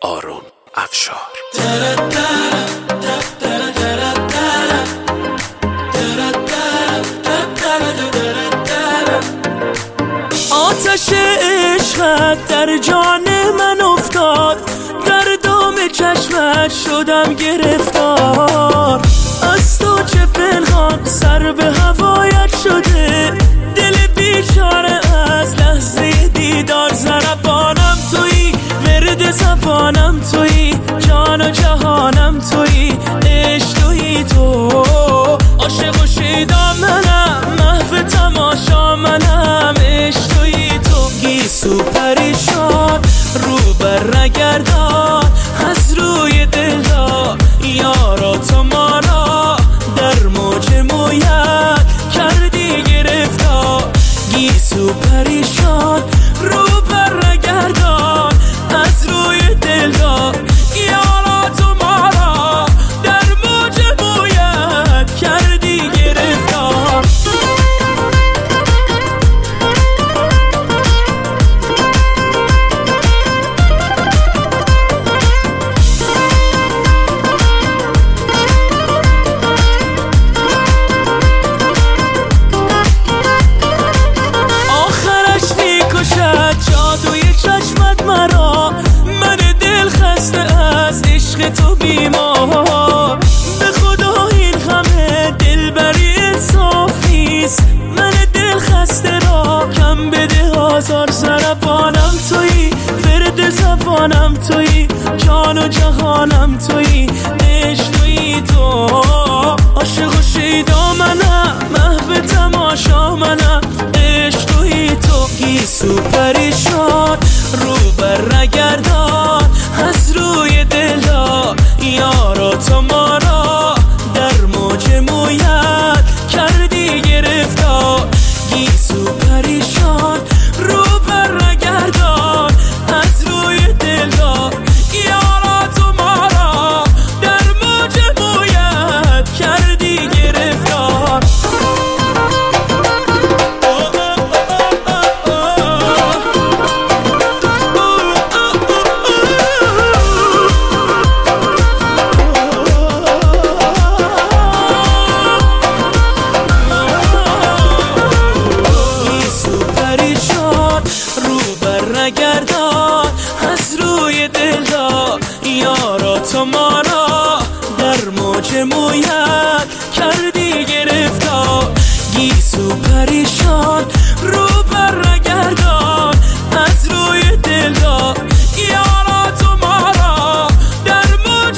آرون افشار. آتش عشقت در جان من افتاد، در دام چشمت شدم گرفتار. از تو چه پنهان سر به هوایت شده، دل بیچاره از لحظه دیدار. ضربانم تویی، ورد زبانم تویی، جان و جهانم تویی، عشق تویی تو. عاشق و شیدا منم، محو تماشا منم، عشق تویی تو. گیسو پریشان رو بر نگردان، از روی دلدار یارا تو ما را در موج مویت کردی گرفتار. گیسو پریشان رو بر نگردان، از روی دلدار یارا تو ما را در موج مویت کردی گرفتار. تو بیمار به خدا این همه دلبری انصافیست. من دل خسته را کم بده آزار. ضربانم تویی، ورد زبانم تویی، جان و جهانم تویی، عشق تویی تو. عاشق و شیدا منم، محو تماشا منم، عشق تویی تو. گیسو پریشان رو بر نگردان، از روی دلدار یارا تو ما را در موج مویت کردی گرفتار. گیسو پریشان رو بر نگردان، از روی دلدار یارا تو ما را در موج مویت کردی گرفتار. نگردان، از روی دلدار یارا تو ما را در موج مویت کردی گرفتار. گیسو پریشان رو بر نگردان، از روی دلدار یارا تو ما را در موج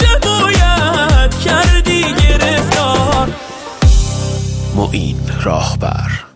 مویت کردی گرفتار. معین راهبر.